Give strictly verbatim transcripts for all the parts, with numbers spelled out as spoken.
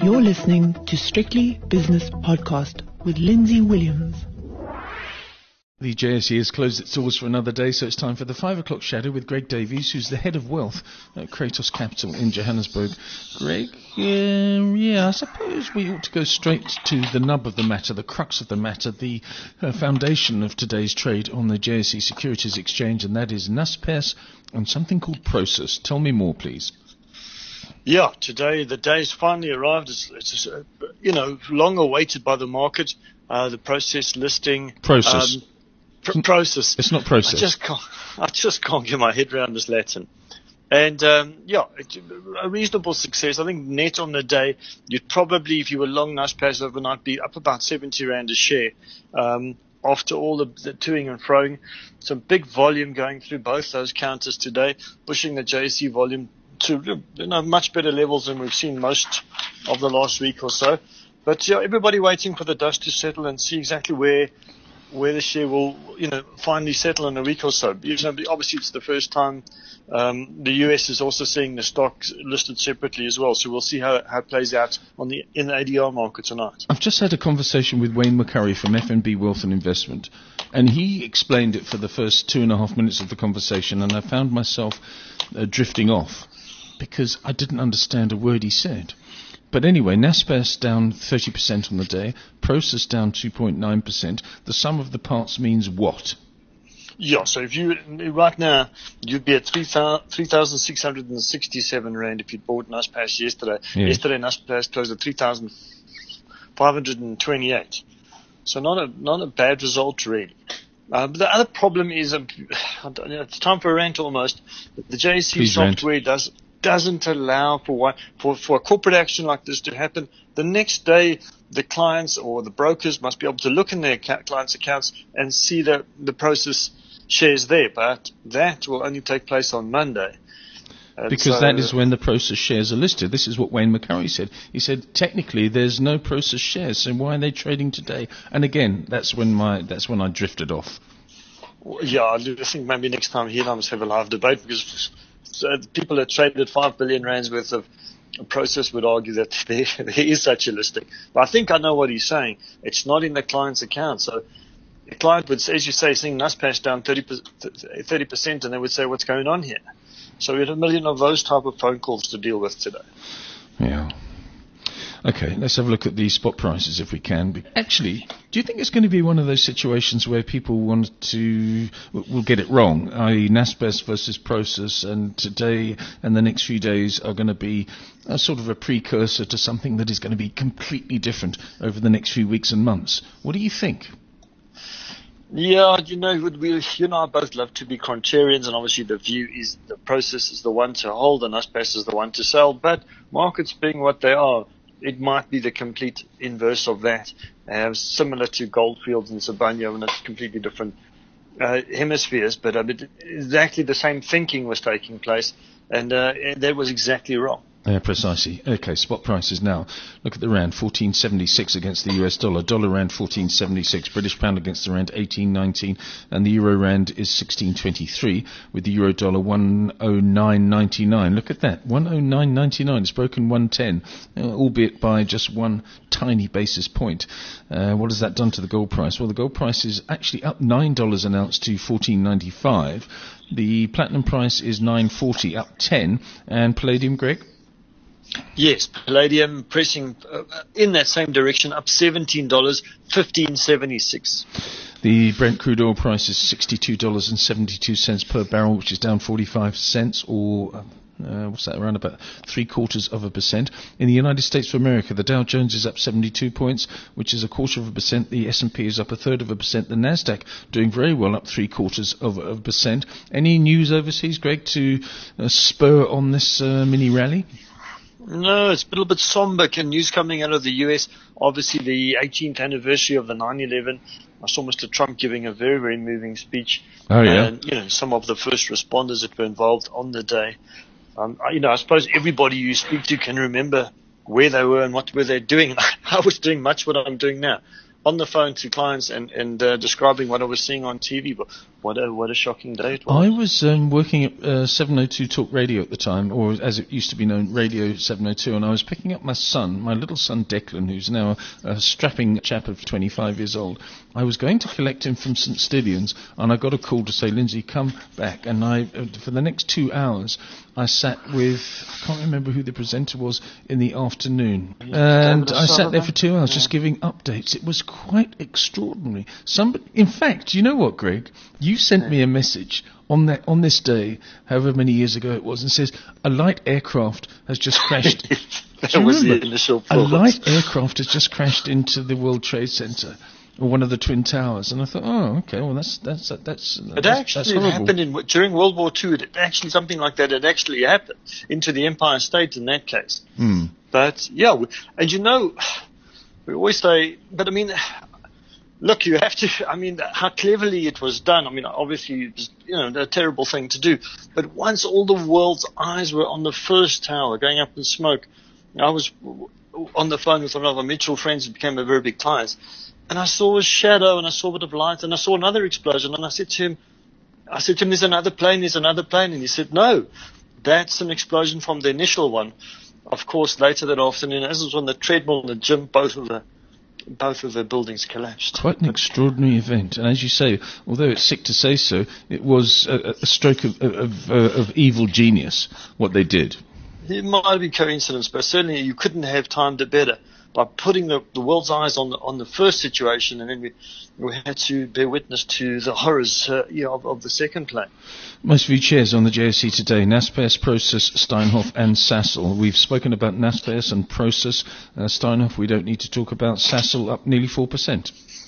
You're listening to Strictly Business Podcast with Lindsay Williams. The J S E has closed its doors for another day, so it's time for the five o'clock shadow with Greg Davies, who's the head of wealth at Kratos Capital in Johannesburg. Greg, um, yeah, I suppose we ought to go straight to the nub of the matter, the crux of the matter, the uh, foundation of today's trade on the J S E Securities Exchange, and that is Naspers and something called Prosus. Tell me more, please. Yeah, today the day's finally arrived. It's, it's uh, you know, long awaited by the market. Uh, the process listing. Prosus. Um, Pr- process. It's not process. I just can't. I just can't get my head around this Latin. And um, yeah, it, a reasonable success. I think net on the day, you'd probably, if you were long Naspers overnight, be up about seventy rand a share. Um, after all the, the toing and froing, some big volume going through both those counters today, pushing the J S E volume to you know much better levels than we've seen most of the last week or so. But yeah, everybody waiting for the dust to settle and see exactly where. where the share will, you know, finally settle in a week or so. You know, obviously, it's the first time um, the U S is also seeing the stock listed separately as well. So we'll see how, how it plays out on the in the A D R market tonight. I've just had a conversation with Wayne McCurry from F N B Wealth and Investment, and he explained it for the first two and a half minutes of the conversation, and I found myself uh, drifting off because I didn't understand a word he said. But anyway, Naspers down thirty percent on the day, Prosus down two point nine percent. The sum of the parts means what? Yeah, so if you, right now, you'd be at three thousand six hundred sixty-seven rand if you'd bought Naspers yesterday. Yeah. Yesterday, Naspers closed at three thousand five hundred twenty-eight. So not a, not a bad result, really. Uh, but the other problem is, um, it's time for a rant almost. The J S E Please software rant. does doesn't allow for one, for for a corporate action like this to happen. The next day, the clients or the brokers must be able to look in their account, clients' accounts and see the the Prosus shares there. But that will only take place on Monday. And because so, that is when the Prosus shares are listed. This is what Wayne McCurry said. He said technically there's no Prosus shares, so why are they trading today? And again, that's when my that's when I drifted off. Yeah, I think maybe next time he and I must have a live debate because. So people that traded five billion rands worth of a Prosus would argue that there, there is such a listing. But I think I know what he's saying. It's not in the client's account. So the client would, as you say, seeing Naspers down thirty percent, and they would say, what's going on here? So we had a million of those type of phone calls to deal with today. Yeah. Okay, let's have a look at the spot prices if we can. Actually, do you think it's going to be one of those situations where people want to, will get it wrong, that is. Naspers versus Prosus, and today and the next few days are going to be a sort of a precursor to something that is going to be completely different over the next few weeks and months? What do you think? Yeah, you know, we, you and I both love to be contrarians, and obviously the view is the Prosus is the one to hold and Naspers is the one to sell, but markets being what they are, it might be the complete inverse of that, uh, similar to Goldfields and Sibanye, and it's completely different uh, hemispheres, but uh, exactly the same thinking was taking place, and uh, that was exactly wrong. Yeah, precisely. Okay, spot prices now. Look at the rand, fourteen seventy-six against the U S dollar. Dollar rand, fourteen seventy-six. British pound against the rand, eighteen nineteen. And the euro rand is sixteen twenty-three, with the euro dollar one oh nine ninety-nine. Look at that, one oh nine ninety-nine. It's broken one ten, uh, albeit by just one tiny basis point. Uh, what has that done to the gold price? Well, the gold price is actually up nine dollars an ounce to fourteen ninety-five. The platinum price is nine forty, up ten. And palladium, Greg? Yes, palladium pressing uh, in that same direction, up seventeen dollars, fifteen seventy-six. The Brent crude oil price is sixty-two dollars and seventy-two cents per barrel, which is down forty-five cents, or uh, what's that, around about three quarters of a percent. In the United States of America, the Dow Jones is up seventy-two points, which is a quarter of a percent. The S and P is up a third of a percent. The Nasdaq doing very well, up three quarters of a percent. Any news overseas, Greg, to uh, spur on this uh, mini rally? No, it's a little bit somber. News coming out of the U S. Obviously, the eighteenth anniversary of the nine eleven. I saw Mister Trump giving a very, very moving speech. Oh, yeah. And, you know, some of the first responders that were involved on the day. Um, you know, I suppose everybody you speak to can remember where they were and what were they doing. I was doing much what I'm doing now. On the phone to clients and, and uh, describing what I was seeing on T V. But What a what a shocking day it was. I was um, working at uh, seven oh two Talk Radio at the time, or as it used to be known, Radio seven oh two, and I was picking up my son, my little son Declan, who's now a, a strapping chap of twenty-five years old. I was going to collect him from St Stithians, and I got a call to say, Lindsay, come back. And I, uh, for the next two hours, I sat with, I can't remember who the presenter was in the afternoon, and I sat there for two hours yeah. just giving updates. It was quite extraordinary. Somebody, in fact, you know what, Greg? You sent me a message on that on this day, however many years ago it was, and says a light aircraft has just crashed. that was the initial A light aircraft has just crashed into the World Trade Center, or one of the Twin Towers, and I thought, oh, okay, well that's that's that's. that's it actually that's horrible. happened in during World War Two. It actually something like that. It actually happened into the Empire State in that case. Mm. But yeah, and you know, we always say, but I mean. Look, you have to, I mean, how cleverly it was done. I mean, obviously, it was, you know, a terrible thing to do. But once all the world's eyes were on the first tower going up in smoke, I was on the phone with one of our mutual friends who became a very big client. And I saw a shadow and I saw a bit of light and I saw another explosion. And I said to him, I said to him, there's another plane, there's another plane. And he said, no, that's an explosion from the initial one. Of course, later that afternoon, as it was on the treadmill in the gym, both of the Both of the buildings collapsed. Quite an extraordinary event. And as you say, although it's sick to say so, it was a, a stroke of, of, uh, of evil genius, what they did. It might be coincidence, but certainly you couldn't have timed it better. By putting the, the world's eyes on the, on the first situation, and then we, we had to bear witness to the horrors uh, yeah, of, of the second plane. Most viewed shares on the J S C today: Naspers, Prosus, Steinhoff and Sasol. We've spoken about Naspers and Prosus. Uh, Steinhoff we don't need to talk about. Sasol up nearly four percent.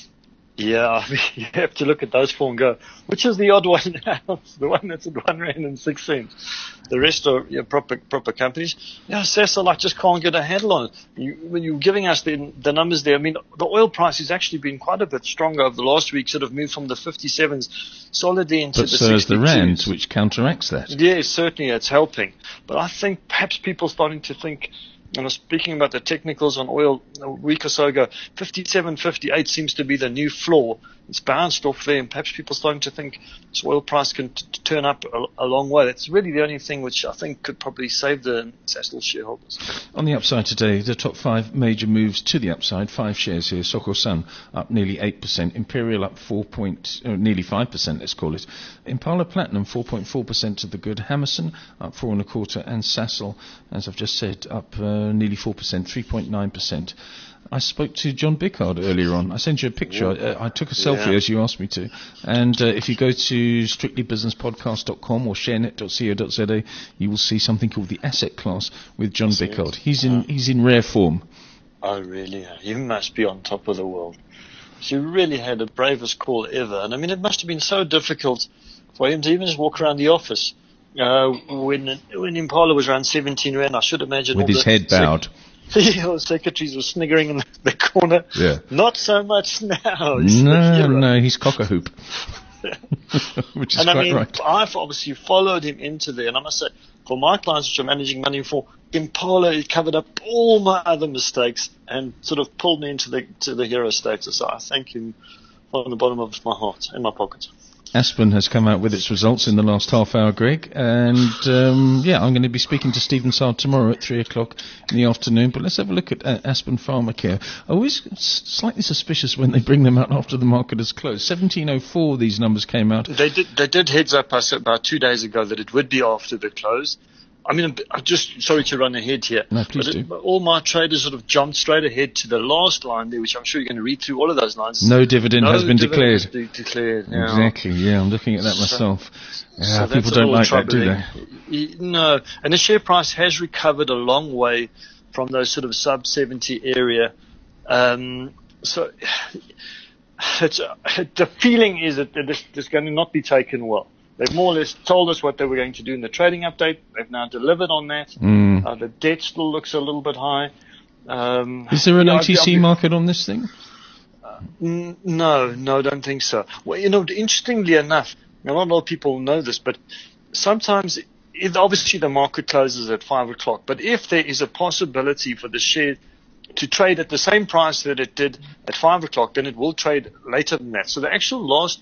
Yeah, I mean, you have to look at those four and go, which is the odd one now? The one that's at one rand and six cents. The rest are yeah, proper proper companies. Yeah, Sasol, I just can't get a handle on it. You, when you're giving us the, the numbers there, I mean, the oil price has actually been quite a bit stronger over the last week, sort of moved from the fifty-sevens solidly into but the so sixty-twos. But so is the rand, which counteracts that. Yes, certainly it's helping. But I think perhaps people are starting to think, and I was speaking about the technicals on oil a week or so ago, fifty-seven, fifty-eight seems to be the new floor. It's bounced off there, and perhaps people are starting to think this oil price can t- turn up a, a long way. That's really the only thing which I think could probably save the Sasol shareholders. On the upside today, the top five major moves to the upside, five shares here. Sokosan up nearly eight percent, Imperial up four point, uh, nearly five percent, let's call it. Impala Platinum four point four percent to the good. Hammerson up four and a quarter, and Sasol, as I've just said, up uh, nearly four percent, three point nine percent. I spoke to John Bickard earlier on. I sent you a picture. I, I took a selfie yeah. as you asked me to. And uh, if you go to strictly business podcast dot com or sharenet dot co dot z a, you will see something called the asset class with John Bickard. He's in he's in rare form. Oh, really? You must be on top of the world. So you really had the bravest call ever. And I mean, it must have been so difficult for him to even just walk around the office. Uh, when when Impala was around seventeen rand, I should imagine. With all his the head bowed. The secretaries were sniggering in the corner. Yeah. Not so much now. No, no, he's cock-a-hoop. Which is and quite I mean, right. I've obviously followed him into there, and I must say, for my clients which I'm managing money for, Impala, it covered up all my other mistakes and sort of pulled me into the to the hero status. So I thank him from the bottom of my heart and my pocket. Aspen has come out with its results in the last half hour, Greg, and um, yeah, I'm going to be speaking to Stephen Sard tomorrow at three o'clock in the afternoon, but let's have a look at uh, Aspen Pharmacare. Always slightly suspicious when they bring them out after the market has closed. seventeen oh four, these numbers came out. They did, they did heads up us about two days ago that it would be after the close. I mean, I'm just sorry to run ahead here. No, please but do. It, all my traders sort of jumped straight ahead to the last line there, which I'm sure you're going to read through all of those lines. No dividend no has been dividend declared. De- declared. Yeah. Exactly, yeah, I'm looking at that myself. So, yeah, so people don't like that, do they? No, and the share price has recovered a long way from those sort of sub seventy area. Um, so it's, uh, the feeling is that this is going to not be taken well. They've more or less told us what they were going to do in the trading update. They've now delivered on that. Mm. Uh, the debt still looks a little bit high. Um, is there an yeah, O T C I'll be, market on this thing? Uh, n- no, no, I don't think so. Well, you know, interestingly enough, not a lot of people know this, but sometimes, it, obviously the market closes at five o'clock, but if there is a possibility for the share to trade at the same price that it did at five o'clock, then it will trade later than that. So the actual last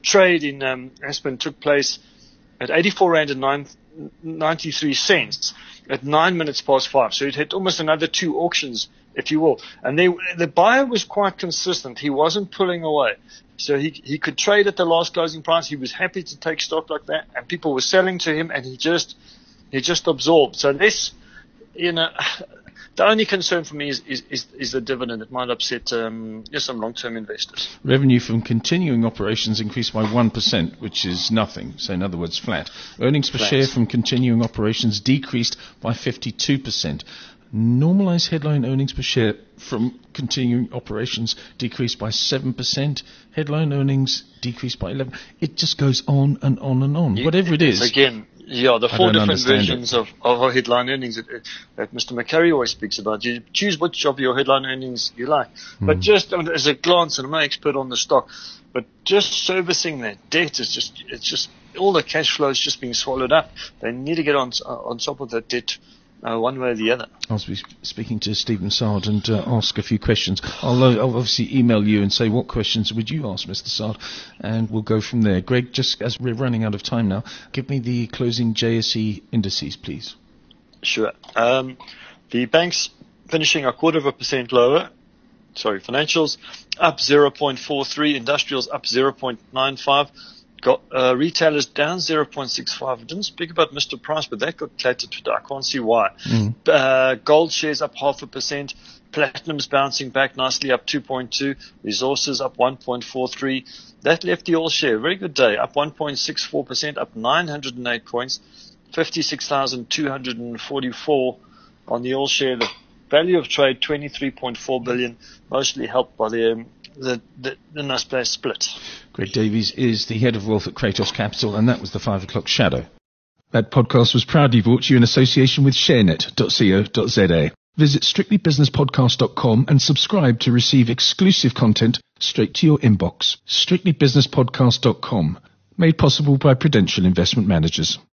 trade in um, Aspen took place at eighty-four rand and ninety-three cents at nine minutes past five. So it had almost another two auctions, if you will. And they, the buyer was quite consistent. He wasn't pulling away. So he he could trade at the last closing price. He was happy to take stock like that, and people were selling to him, and he just he just absorbed. So this, you know, the only concern for me is is, is, is the dividend. It might upset um, just some long-term investors. Revenue from continuing operations increased by one percent, which is nothing. So in other words, flat. Earnings per Flat. share from continuing operations decreased by fifty-two percent. Normalized headline earnings per share from continuing operations decreased by seven percent. Headline earnings decreased by eleven percent. It just goes on and on and on. Yeah, Whatever it is. Again, yeah, the I four don't different understand versions it. of, of our headline earnings that, that Mister McCurry always speaks about. You choose which of your headline earnings you like. Hmm. But just I mean, as a glance, and I'm no expert on the stock, but just servicing that debt is just, it's just, all the cash flow is just being swallowed up. They need to get on on top of that debt uh, one way or the other. I'll be speaking to Stephen Sard and uh, ask a few questions. I'll, uh, I'll obviously email you and say, what questions would you ask, Mister Sard? And we'll go from there. Greg, just as we're running out of time now, give me the closing J S E indices, please. Sure. Um, the banks finishing a quarter of a percent lower. Sorry, financials up zero point four three, industrials up zero point nine five. Got uh, retailers down zero point six five. I didn't speak about Mister Price, but that got clattered today. I can't see why. Mm. Uh, gold shares up half a percent. Platinum's bouncing back nicely, up two point two. Resources up one point four three. That left the all share. Very good day. Up one point six four percent, up nine hundred eight points. fifty-six thousand two hundred forty-four on the all share. The value of trade, twenty-three point four billion, mostly helped by the um, the, the, the Naspers split. Greg Davies is the head of wealth at Kratos Capital, and that was the five o'clock shadow. That podcast was proudly brought to you in association with sharenet dot co dot za. Visit strictly business podcast dot com and subscribe to receive exclusive content straight to your inbox. strictly business podcast dot com, made possible by Prudential Investment Managers.